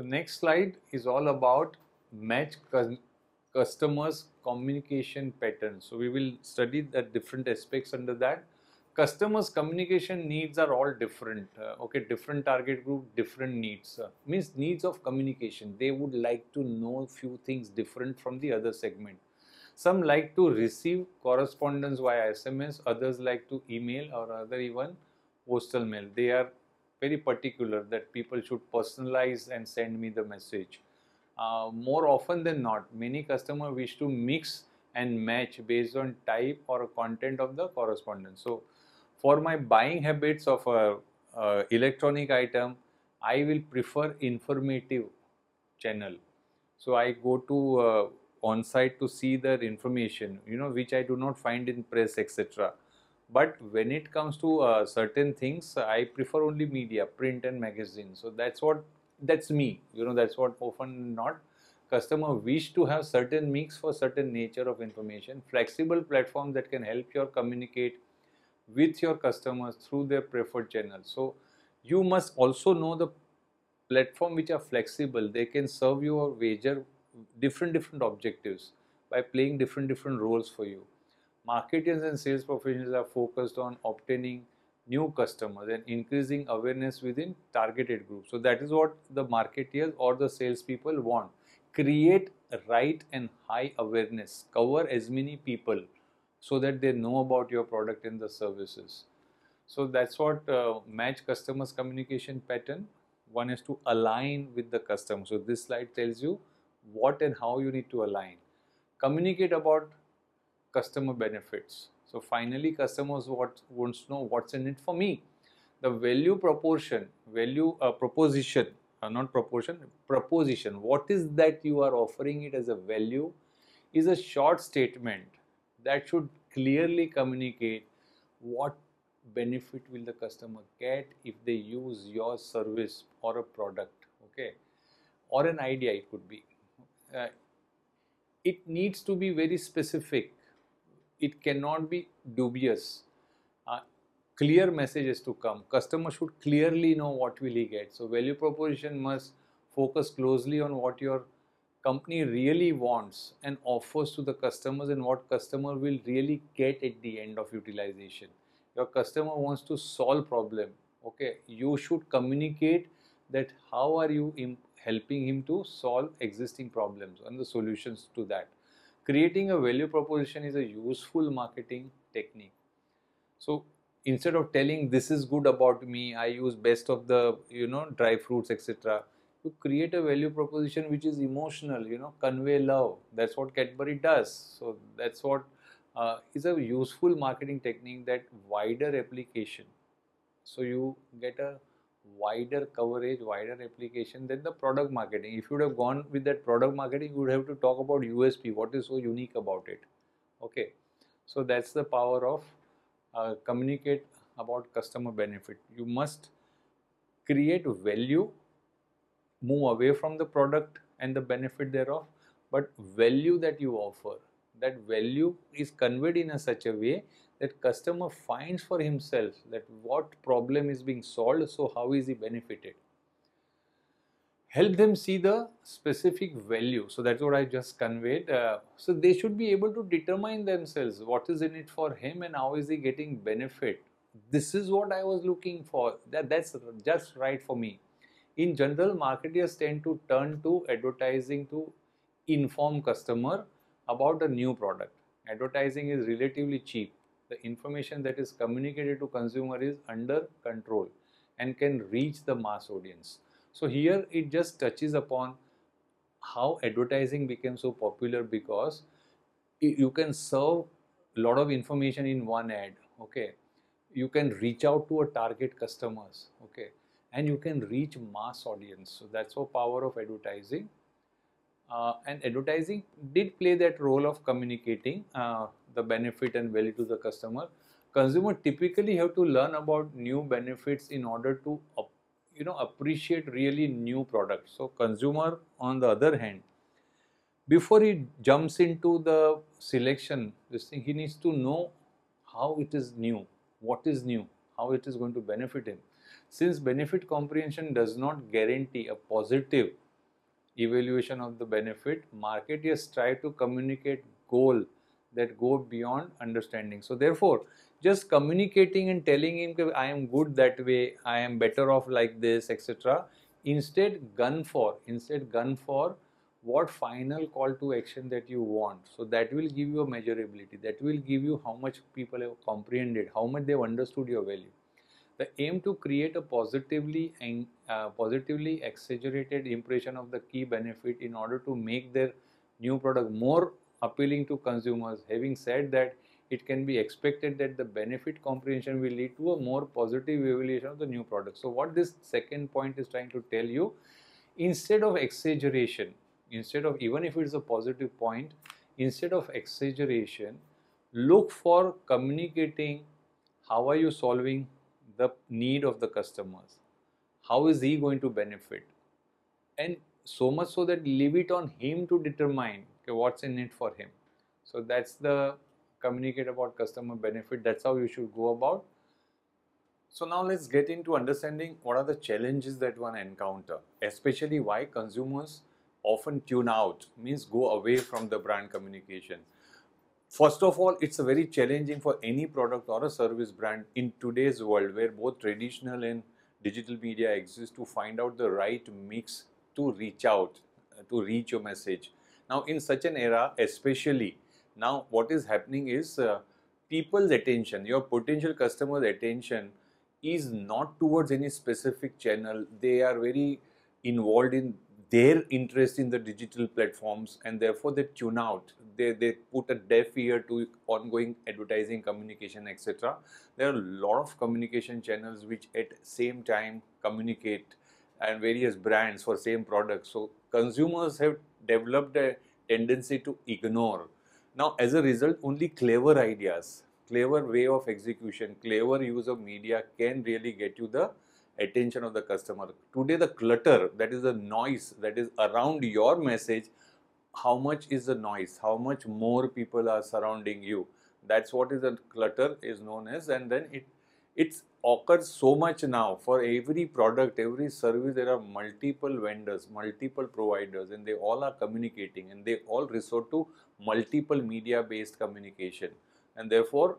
next slide is all about match customers communication patterns. So we will study the different aspects under that. Customers communication needs are all different. Okay, different target group, different needs. Means needs of communication. They would like to know few things different from the other segment. Some like to receive correspondence via SMS, others like to email or other even postal mail. They are very particular that people should personalize and send me the message. More often than not, many customers wish to mix and match based on type or content of the correspondence. So, for my buying habits of a electronic item, I will prefer informative channel. So I go to on site to see their information, which I do not find in press, etc. But when it comes to certain things, I prefer only media, print and magazine. So that's me. That's what often not customer wish to have certain mix for certain nature of information. Flexible platforms that can help you communicate with your customers through their preferred channels. So you must also know the platform which are flexible. They can serve you or wager different objectives by playing different roles for you. Marketers and sales professionals are focused on obtaining new customers and increasing awareness within targeted groups. So that is what the marketers or the salespeople want. Create right and high awareness. Cover as many people so that they know about your product and the services. So that's what match customers communication pattern. One is to align with the customer. So this slide tells you what and how you need to align. Communicate about customer benefits. So finally, customers wants to know what's in it for me. The value proposition, not proportion, proposition. What is that you are offering it as a value is a short statement that should clearly communicate what benefit will the customer get if they use your service or a product, okay, or an idea. It could be it needs to be very specific. It cannot be dubious. Clear messages to come. Customer should clearly know what will he get. So value proposition must focus closely on what your company really wants and offers to the customers and what customer will really get at the end of utilization. Your customer wants to solve problem, okay, you should communicate that how are you helping him to solve existing problems and the solutions to that. Creating a value proposition is a useful marketing technique. So instead of telling this is good about me, I use best of the dry fruits, etc., to create a value proposition which is emotional, convey love. That's what Cadbury does. So that's what is a useful marketing technique, that wider application. So you get a wider coverage, wider application than the product marketing. If you would have gone with that product marketing, you would have to talk about USP, what is so unique about it. Okay, so that's the power of communicate about customer benefit. You must create value, move away from the product and the benefit thereof, but value that you offer, that value is conveyed in a such a way that customer finds for himself that what problem is being solved, so how is he benefited. Help them see the specific value. So that's what I just conveyed. So they should be able to determine themselves what is in it for him and how is he getting benefit. This is what I was looking for. That's just right for me. In general, marketers tend to turn to advertising to inform customer about a new product. Advertising is relatively cheap. The information that is communicated to consumer is under control and can reach the mass audience. So here it just touches upon how advertising became so popular, because you can serve a lot of information in one ad, okay. You can reach out to a target customers, okay, and you can reach mass audience. So that's the power of advertising. And advertising did play that role of communicating the benefit and value to the customer. Consumer typically have to learn about new benefits in order to appreciate really new products. So consumer, on the other hand, before he jumps into the selection, this thing, he needs to know how it is new, what is new, how it is going to benefit him. Since benefit comprehension does not guarantee a positive evaluation of the benefit. Marketers try to communicate goal that go beyond understanding. So therefore, just communicating and telling him that I am good that way, I am better off like this, etc. Instead gun for what final call to action that you want. So that will give you a measurability. That will give you how much people have comprehended, how much they have understood your value. The aim to create a positively exaggerated impression of the key benefit in order to make their new product more appealing to consumers. Having said that, it can be expected that the benefit comprehension will lead to a more positive evaluation of the new product. So what this second point is trying to tell you, instead of exaggeration, instead of, even if it is a positive point, instead of exaggeration, look for communicating how are you solving the need of the customers, how is he going to benefit, and so much so that leave it on him to determine, okay, what's in it for him. So that's the communicate about customer benefit. That's how you should go about. So now let's get into understanding what are the challenges that one encounter, especially why consumers often tune out, means go away from the brand communication. First of all, it's very challenging for any product or a service brand in today's world where both traditional and digital media exist to find out the right mix to reach out, to reach your message. Now, in such an era, especially now, what is happening is people's attention, your potential customer's attention is not towards any specific channel. They are very involved in their interest in the digital platforms, and therefore they tune out. They put a deaf ear to ongoing advertising, communication, etc. There are a lot of communication channels which at same time communicate, and various brands for same products. So consumers have developed a tendency to ignore. Now, as a result, only clever ideas, clever way of execution, clever use of media can really get you the attention of the customer. Today, the clutter, that is the noise that is around your message, how much is the noise, how much more people are surrounding you, that's what is the clutter is known as. And then it occurs so much now. For every product, every service, there are multiple vendors, multiple providers, and they all are communicating, and they all resort to multiple media based communication. And therefore,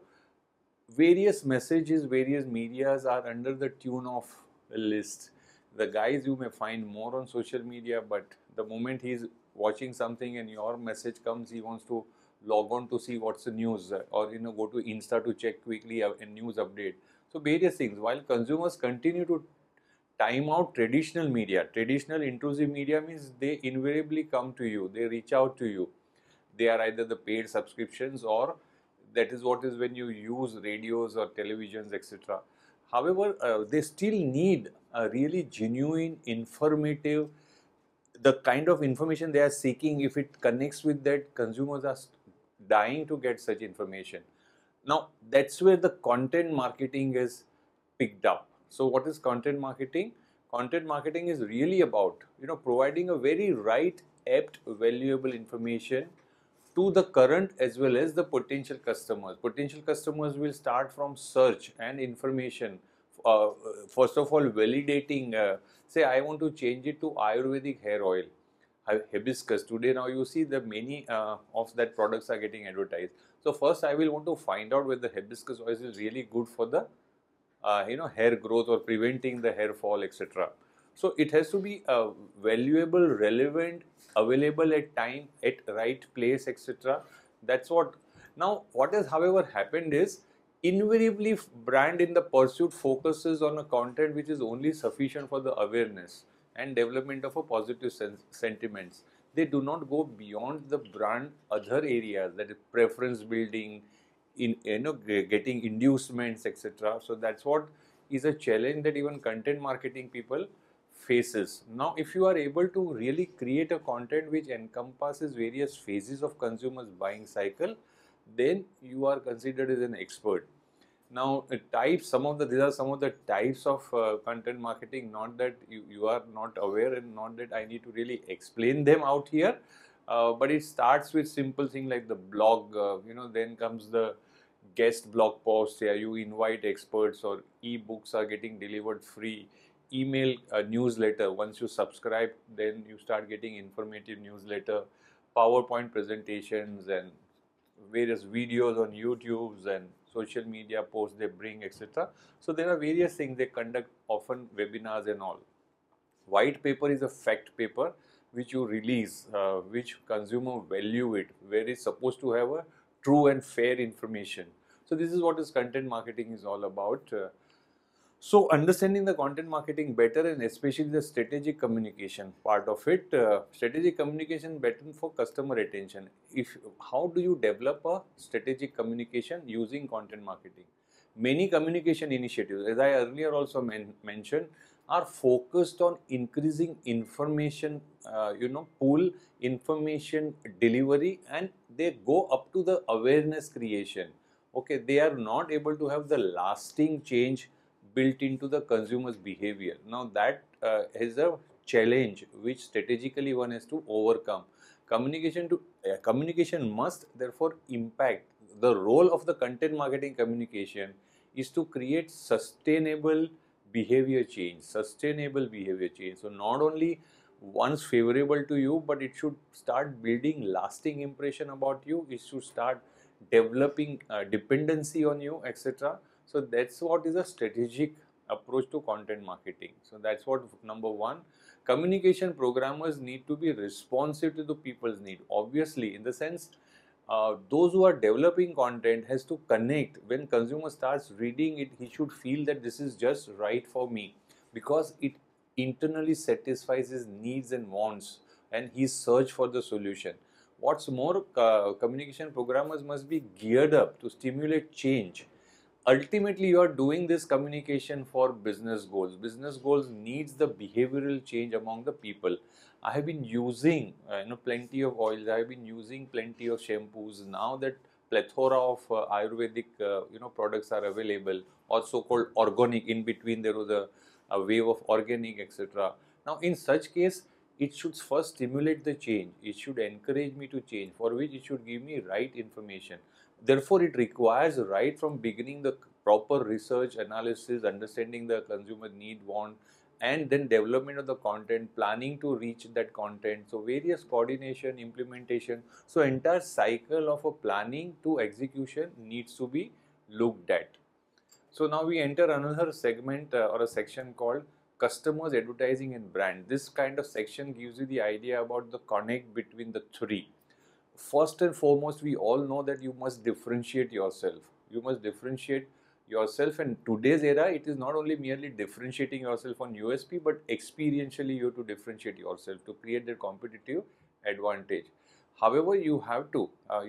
various messages, various medias are under the tune of a list. The guys you may find more on social media, but the moment he's watching something and your message comes, he wants to log on to see what's the news, or go to Insta to check quickly a news update. So various things. While consumers continue to time out traditional media, traditional intrusive media means they invariably come to you, they reach out to you. They are either the paid subscriptions, or that is what is when you use radios or televisions, etc. However, they still need a really genuine, informative, the kind of information they are seeking. If it connects with that, consumers are dying to get such information. Now, that's where the content marketing is picked up. So what is content marketing? Content marketing is really about providing a very right, apt, valuable information to the current as well as the potential customers. Potential customers will start from search and information. First of all, validating, say I want to change it to Ayurvedic hair oil, hibiscus. Today now you see the many of that products are getting advertised. So first I will want to find out whether hibiscus oil is really good for the hair growth or preventing the hair fall, etc. So it has to be valuable, relevant, available at time, at right place, etc. That's what. Now, what has however happened is, invariably brand in the pursuit focuses on a content which is only sufficient for the awareness and development of a positive sentiments. They do not go beyond the brand other areas, that is preference building, in getting inducements, etc. So that's what is a challenge that even content marketing people faces. Now, if you are able to really create a content which encompasses various phases of consumers buying cycle, then you are considered as an expert. Now, these are some of the types of content marketing. Not that you are not aware, and not that I need to really explain them out here. But it starts with simple thing like the blog. Then comes the guest blog posts. Yeah, you invite experts, or e-books are getting delivered free. email newsletter. Once you subscribe, then you start getting informative newsletter, PowerPoint presentations, and various videos on YouTube's and social media posts they bring, etc. So there are various things they conduct, often webinars and all. White paper is a fact paper which you release, which consumer value it, where it's supposed to have a true and fair information. So this is what is content marketing is all about. So understanding the content marketing better, and especially the strategic communication part of it, strategic communication better for customer attention. If how do you develop a strategic communication using content marketing? Many communication initiatives, as I earlier also mentioned, are focused on increasing information, pool, information delivery, and they go up to the awareness creation. Okay, they are not able to have the lasting change built into the consumer's behavior. Now that is a challenge which strategically one has to overcome. Communication must therefore impact. The role of the content marketing communication is to create sustainable behavior change. So not only once favorable to you, but it should start building lasting impression about you. It should start developing dependency on you, etc. So that's what is a strategic approach to content marketing. So that's what number one. Communication programmers need to be responsive to the people's need. Obviously, in the sense, those who are developing content has to connect. When consumer starts reading it, he should feel that this is just right for me, because it internally satisfies his needs and wants, and he search for the solution. What's more, communication programmers must be geared up to stimulate change. Ultimately, you are doing this communication for business goals. Business goals needs the behavioral change among the people. I have been using plenty of oils. I have been using plenty of shampoos. Now that plethora of Ayurvedic products are available, or so-called organic. In between there was a wave of organic, etc. Now in such case, it should first stimulate the change. It should encourage me to change, for which it should give me right information. Therefore, it requires right from beginning the proper research, analysis, understanding the consumer need, want, and then development of the content, planning to reach that content. So various coordination, implementation. So entire cycle of a planning to execution needs to be looked at. So now we enter another segment or a section called customers, advertising and brand. This kind of section gives you the idea about the connect between the three. First and foremost, we all know that you must differentiate yourself. You must differentiate yourself, and today's era, it is not only merely differentiating yourself on USP, but experientially you have to differentiate yourself to create that competitive advantage. However, you have to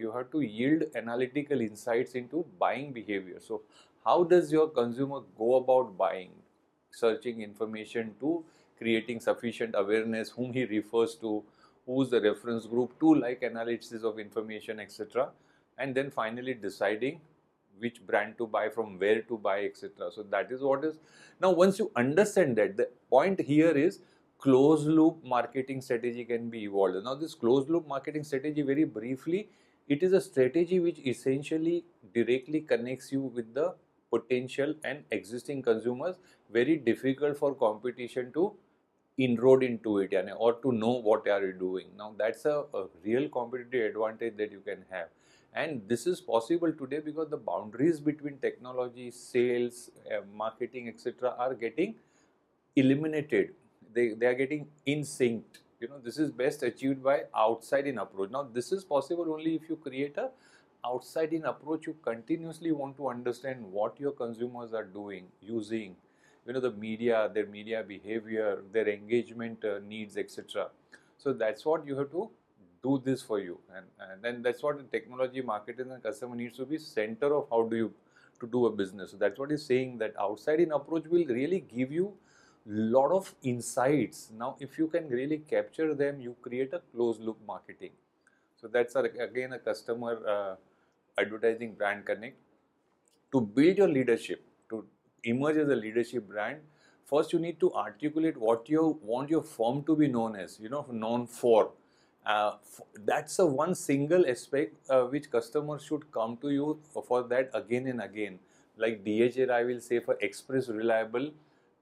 yield analytical insights into buying behavior. So how does your consumer go about buying? Searching information to creating sufficient awareness, whom he refers to, who's the reference group, to like analysis of information, etc. And then finally deciding which brand to buy, from where to buy, etc. So that is what is. Now once you understand that, the point here is closed loop marketing strategy can be evolved. Now this closed loop marketing strategy, very briefly, it is a strategy which essentially directly connects you with the potential and existing consumers. Very difficult for competition to inroad into it, or to know what are you doing. Now that's a real competitive advantage that you can have, and this is possible today because the boundaries between technology, sales, marketing, etc. are getting eliminated. They are getting in sync. This is best achieved by outside in approach. Now this is possible only if you create a outside in approach. You continuously want to understand what your consumers are doing, using, the media, their media behavior, their engagement needs, etc. So that's what you have to do this for you, and then that's what the technology, marketing and customer needs to be center of how do you to do a business. So that's what he's saying, that outside in approach will really give you lot of insights. Now if you can really capture them, you create a closed loop marketing. So that's again a customer advertising brand connect. To build your leadership, to emerge as a leadership brand, first you need to articulate what you want your firm to be known as, known for. That's a one single aspect which customers should come to you for that again and again. Like DHL, I will say, for express, reliable,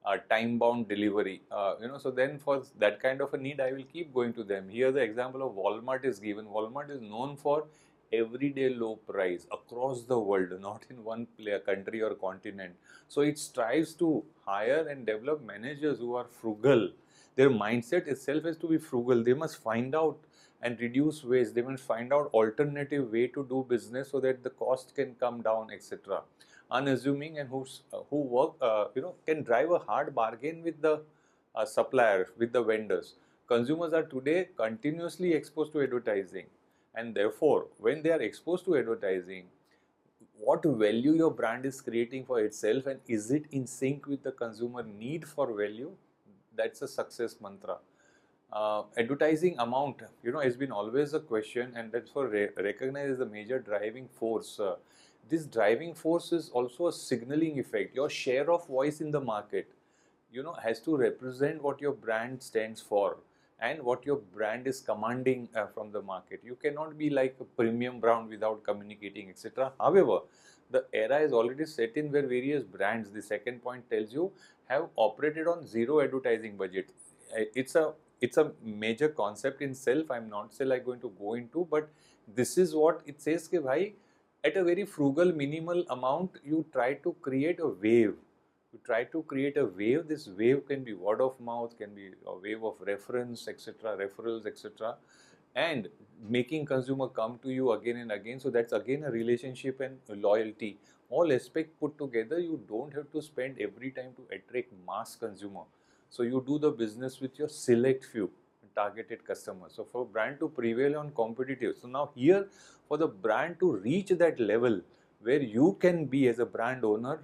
time bound delivery, so then for that kind of a need I will keep going to them. Here the example of Walmart is given. Walmart is known for everyday low price across the world, not in one country or continent. So it strives to hire and develop managers who are frugal. Their mindset itself has to be frugal. They must find out and reduce waste. They must find out alternative way to do business so that the cost can come down, etc. Unassuming, and who work, can drive a hard bargain with the suppliers, with the vendors. Consumers are today continuously exposed to advertising, and therefore when they are exposed to advertising, what value your brand is creating for itself, and is it in sync with the consumer need for value? That's a success mantra. Advertising amount, has been always a question, and that's for recognized as the major driving force. This driving force is also a signaling effect. Your share of voice in the market, has to represent what your brand stands for and what your brand is commanding from the market. You cannot be like a premium brand without communicating, etc. However, the era is already set in where various brands, the second point tells you, have operated on zero advertising budget. It's a major concept in self. I'm not say like going to go into, but this is what it says कि भाई, at a very frugal minimal amount you try to create a wave. You try to create a wave. This wave can be word of mouth, can be a wave of reference, etc., referrals, etc., and making consumer come to you again and again. So that's again a relationship and a loyalty. All aspect put together, you don't have to spend every time to attract mass consumer. So you do the business with your select few targeted customers. So for brand to prevail on competitive, so now here for the brand to reach that level where you can be as a brand owner,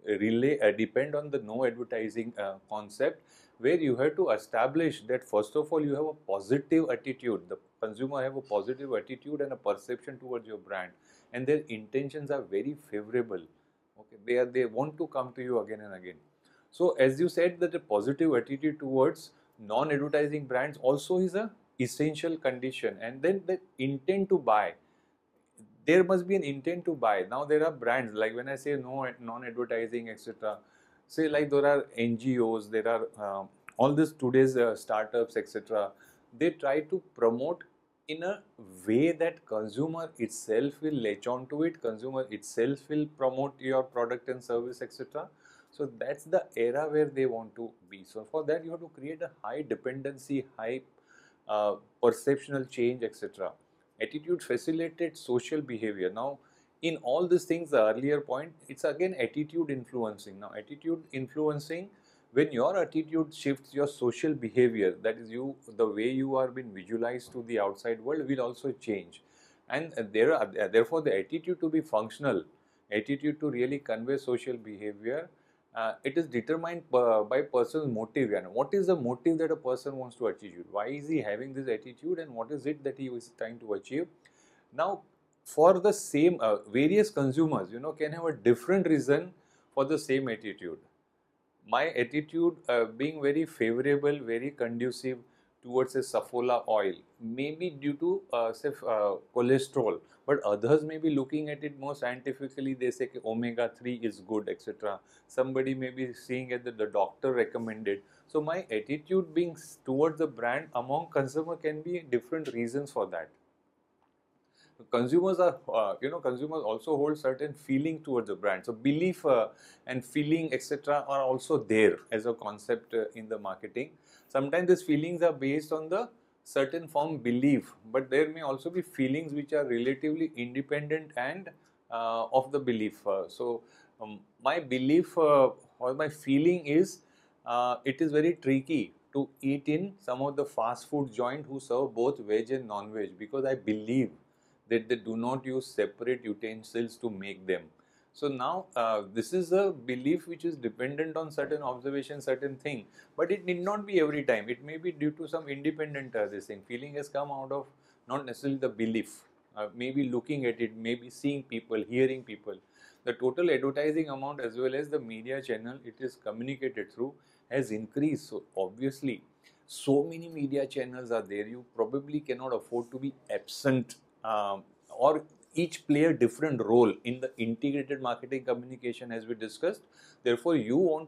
depend on the no advertising concept, where you have to establish that first of all you have a positive attitude. The consumer have a positive attitude and a perception towards your brand, and their intentions are very favorable. Okay, they want to come to you again and again. So as you said, that a positive attitude towards non-advertising brands also is a essential condition, and then the intent to buy. There must be an intent to buy. Now there are brands, like when I say no non-advertising, etc. Say like there are NGOs, there are all this today's startups, etc. They try to promote in a way that consumer itself will latch on to it, consumer itself will promote your product and service, etc. So that's the era where they want to be. So for that you have to create a high dependency, high perceptional change, etc. Attitude facilitates social behavior. Now in all these things, the earlier point, it's again attitude influencing. Now attitude influencing, when your attitude shifts, your social behavior, that is you, the way you are being visualized to the outside world, will also change. And therefore the attitude to be functional, attitude to really convey social behavior, it is determined by person's motive. And what is the motive that a person wants to achieve? Why is he having this attitude, and what is it that he is trying to achieve? Now for the same various consumers, can have a different reason for the same attitude. My attitude being very favorable, very conducive towards a Saffola oil, may be due to say cholesterol, but others may be looking at it more scientifically. They say omega-3 is good, etc. Somebody may be seeing it that the doctor recommended. So my attitude being towards the brand among consumer can be different reasons for that. Consumers are, consumers also hold certain feeling towards the brand. So belief and feeling, etc., are also there as a concept in the marketing. Sometimes these feelings are based on the certain form belief, but there may also be feelings which are relatively independent and of the belief. My belief or my feeling is, it is very tricky to eat in some of the fast food joint who serve both veg and non-veg, because I believe that they do not use separate utensils to make them. So now this is a belief which is dependent on certain observation, certain thing, but it need not be every time. It may be due to some independent this thing. Feeling has come out of not necessarily the belief. Maybe looking at it, maybe seeing people, hearing people. The total advertising amount as well as the media channel it is communicated through has increased. So obviously, so many media channels are there. You probably cannot afford to be absent, or each play a different role in the integrated marketing communication as we discussed. Therefore, you want to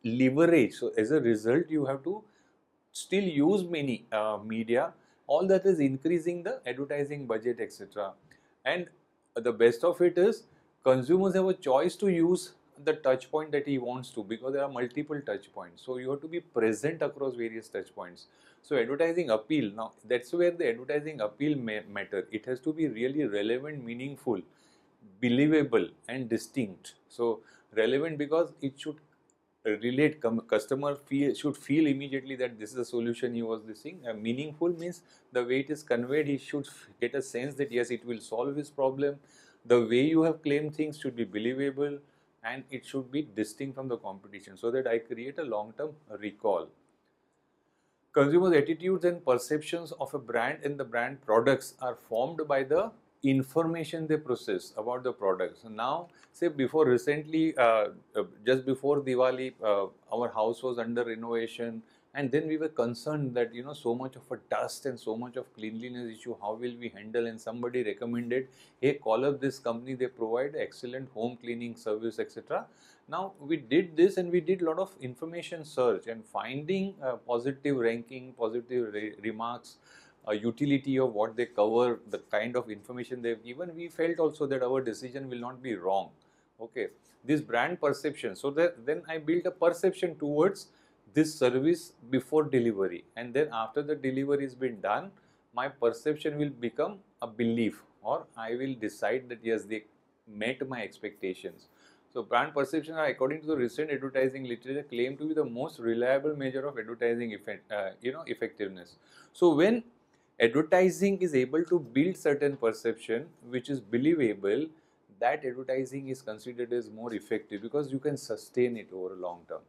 leverage. So as a result, you have to still use many media. All that is increasing the advertising budget, etc. And the best of it is consumers have a choice to use the touch point that he wants to, because there are multiple touch points. So you have to be present across various touch points. So advertising appeal, now that's where the advertising appeal matter. It has to be really relevant, meaningful, believable and distinct. So relevant because it should relate, customer should feel immediately that this is a solution he was listening. Meaningful means the way it is conveyed, he should get a sense that yes, it will solve his problem. The way you have claimed things should be believable, and it should be distinct from the competition, so that I create a long-term recall. Consumers' attitudes and perceptions of a brand and the brand products are formed by the information they process about the products. Now, say before recently, just before Diwali, our house was under renovation, and then we were concerned that so much of a dust and so much of cleanliness issue, how will we handle? And somebody recommended, hey, call up this company, they provide excellent home cleaning service, etc. Now we did this, and we did a lot of information search and finding positive ranking, positive remarks, utility of what they cover, the kind of information they've given. We felt also that our decision will not be wrong. Okay, this brand perception. So that then I built a perception towards this service before delivery, and then after the delivery has been done, my perception will become a belief, or I will decide that yes, they met my expectations. So brand perception are, according to the recent advertising literature, claimed to be the most reliable measure of advertising effectiveness. So when advertising is able to build certain perception which is believable, that advertising is considered as more effective because you can sustain it over a long term.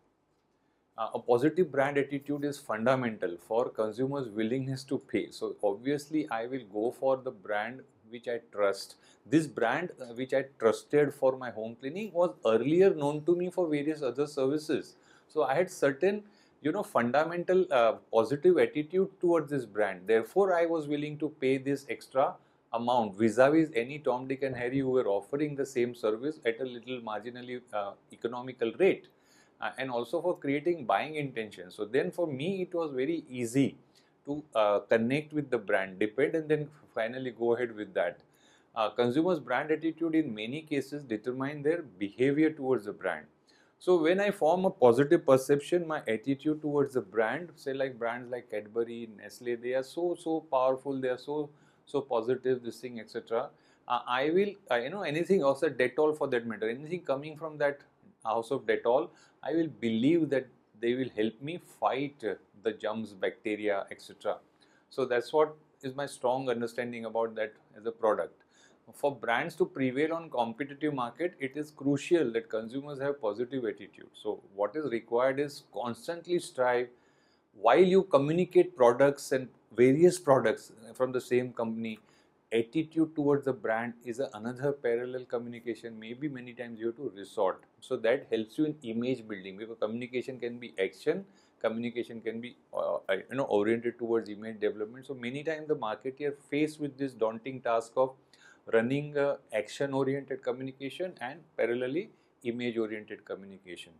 A positive brand attitude is fundamental for consumers' willingness to pay. So obviously, I will go for the brand which I trust. This brand which I trusted for my home cleaning was earlier known to me for various other services. So I had certain, fundamental positive attitude towards this brand. Therefore, I was willing to pay this extra amount vis-a-vis any Tom, Dick and Harry who were offering the same service at a little marginally economical rate. And also for creating buying intention. So then for me, it was very easy to connect with the brand, depend, and then finally go ahead with that. Consumers' brand attitude in many cases determine their behavior towards the brand. So when I form a positive perception, my attitude towards the brand, say like brands like Cadbury, Nestle, they are so powerful, they are so positive, this thing, etc. I will, anything else, Dettol for that matter, anything coming from that house of Dettol, I will believe that they will help me fight the germs, bacteria, etc. So that's what is my strong understanding about that as a product. For brands to prevail on competitive market, it is crucial that consumers have positive attitude. So what is required is constantly strive while you communicate products and various products from the same company. Attitude towards the brand is another parallel communication. Maybe many times you have to resort. So that helps you in image building, because communication can be action, communication can be oriented towards image development. So many times the marketer faced with this daunting task of running action oriented communication and parallelly image oriented communication.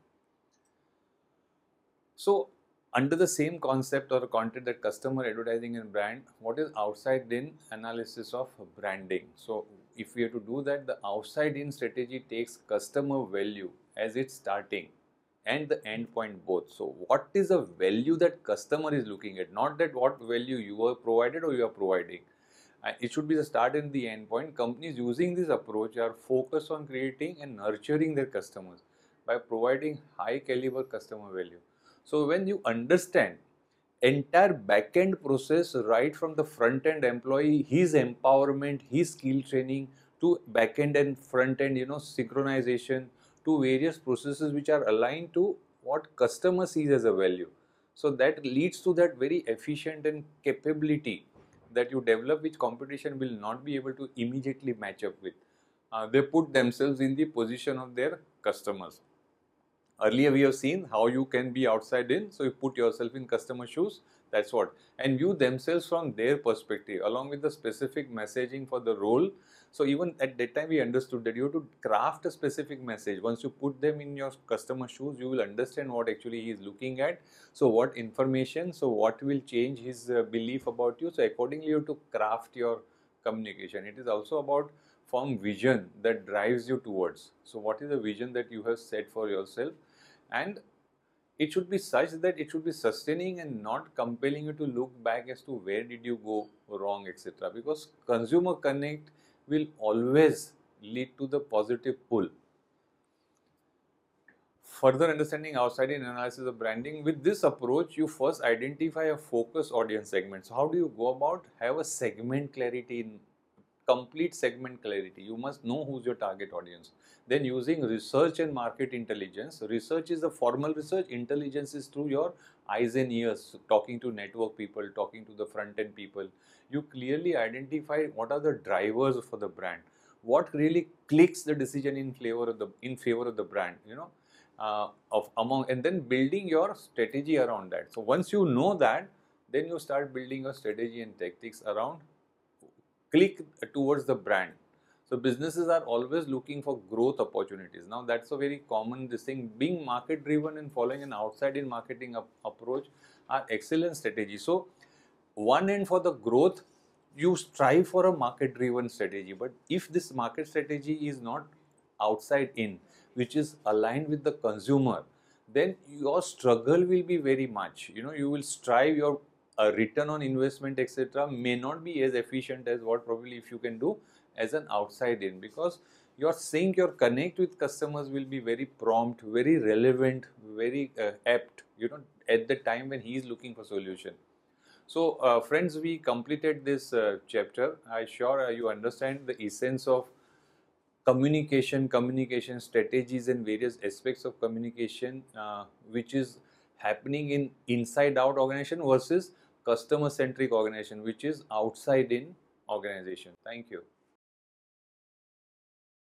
So under the same concept or content, that customer advertising and brand, what is outside in analysis of branding? So if we have to do that, the outside in strategy takes customer value as its starting and the end point both. So what is the value that customer is looking at, not that what value you are provided or you are providing. It should be the start and the end point. Companies using this approach are focused on creating and nurturing their customers by providing high caliber customer value. So when you understand entire back-end process, right from the front-end employee, his empowerment, his skill training, to back-end and front-end, synchronization, to various processes which are aligned to what customer sees as a value. So that leads to that very efficient and capability that you develop, which competition will not be able to immediately match up with. They put themselves in the position of their customers. Earlier we have seen how you can be outside in, so you put yourself in customer shoes, that's what, and view themselves from their perspective along with the specific messaging for the role So even at that time we understood that you have to craft a specific message. Once you put them in your customer's shoes, you will understand what actually he is looking at. So what information, so what will change his belief about you. So accordingly you have to craft your communication. It is also about form vision that drives you towards. So what is the vision that you have set for yourself, and it should be such that it should be sustaining and not compelling you to look back as to where did you go wrong, etc. Because consumer connect will always lead to the positive pull. Further understanding outside in analysis of branding, with this approach you first identify a focus audience segment. So how do you go about? Have a segment clarity, in complete segment clarity. You must know who's your target audience. Then using research and market intelligence. Research is the formal research, intelligence is through your eyes and ears, talking to network people, talking to the front end people. You clearly identify what are the drivers for the brand, what really clicks the decision in favor of the brand, of among, and then building your strategy around that. So once you know that, then you start building a strategy and tactics around click towards the brand. So businesses are always looking for growth opportunities. Now that's a very common this thing. Being market driven and following an outside in marketing approach are excellent strategy. So one end for the growth, you strive for a market driven strategy. But if this market strategy is not outside in, which is aligned with the consumer, then your struggle will be very much. You will strive, your return on investment, etc., may not be as efficient as what probably if you can do as an outside in, because your sync, your connect with customers will be very prompt, very relevant, very apt, at the time when he is looking for solution. So friends, we completed this chapter. I sure you understand the essence of communication strategies and various aspects of communication, which is happening in inside out organization versus customer centric organization, which is outside in organization. Thank you.